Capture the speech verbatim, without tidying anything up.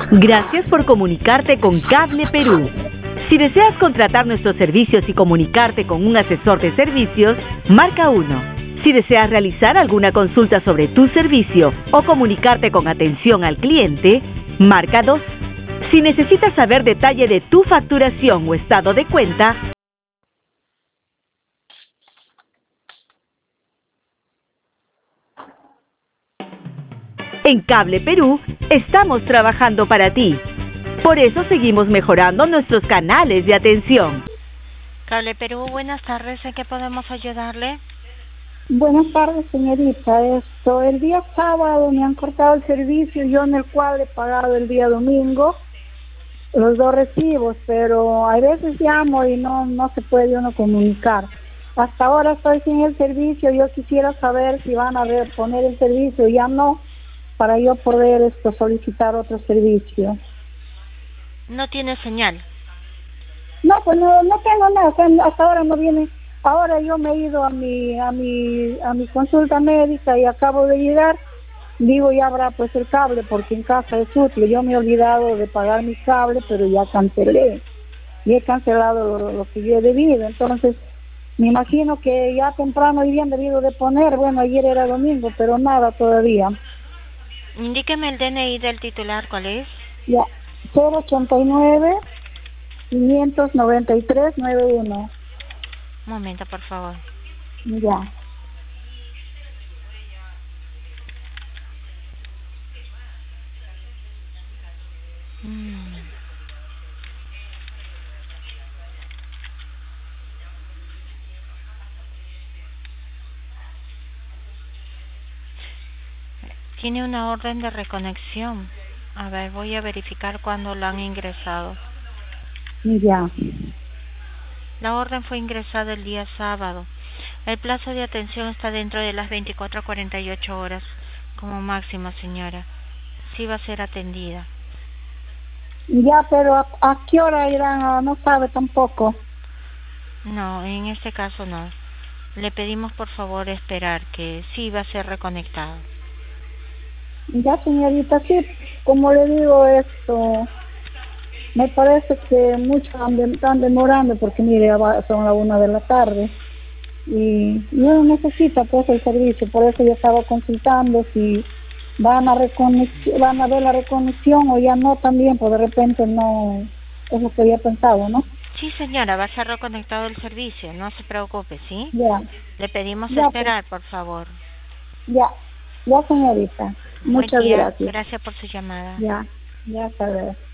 Gracias por comunicarte con Cable Perú. Si deseas contratar nuestros servicios y comunicarte con un asesor de servicios, marca uno. Si deseas realizar alguna consulta sobre tu servicio o comunicarte con atención al cliente, marca dos. Si necesitas saber detalle de tu facturación o estado de cuenta, en Cable Perú estamos trabajando para ti. Por eso seguimos mejorando nuestros canales de atención. Cable Perú, buenas tardes. ¿En qué podemos ayudarle? Buenas tardes, señorita. Esto, el día sábado me han cortado el servicio, yo en el cual he pagado el día domingo los dos recibos, pero a veces llamo y no no se puede uno comunicar. Hasta ahora estoy sin el servicio. Yo quisiera saber si van a reponer el servicio, ya no, para yo poder esto solicitar otro servicio. No tiene señal. No, pues no, no tengo nada, o sea, hasta ahora no viene. Ahora yo me he ido a mi a mi a mi consulta médica y acabo de llegar. Digo, ya habrá pues el cable, porque en casa es útil. Yo me he olvidado de pagar mi cable, pero ya cancelé. Y he cancelado lo, lo que yo he debido. Entonces, me imagino que ya temprano habían debido de poner. Bueno, ayer era domingo, pero nada todavía. Indíqueme el D N I del titular, ¿cuál es? Ya, cero ochenta y nueve, quinientos noventa y tres, noventa y uno. Un momento, por favor. Ya. Mm. Tiene una orden de reconexión. A ver, voy a verificar cuándo la han ingresado. Ya. La orden fue ingresada el día sábado. El plazo de atención está dentro de las veinticuatro a cuarenta y ocho horas como máximo, señora. Sí va a ser atendida. Ya, pero ¿a, a qué hora irán? Ah, no sabe tampoco. No, en este caso no. Le pedimos por favor esperar, que sí va a ser reconectado. Ya, señorita, sí, como le digo esto, me parece que mucho están demorando, porque mire, ya va- son las una de la tarde y no necesita pues el servicio. Por eso yo estaba consultando si van a reconex- van a ver la reconexión o ya no también, pues de repente no es lo que había pensado, ¿no? Sí, señora, va a ser reconectado el servicio, no se preocupe, ¿sí? Ya, Le pedimos ya, pues, esperar, por favor. ya, ya, señorita, Buen muchas día, gracias. gracias por su llamada. Ya, ya, hasta luego.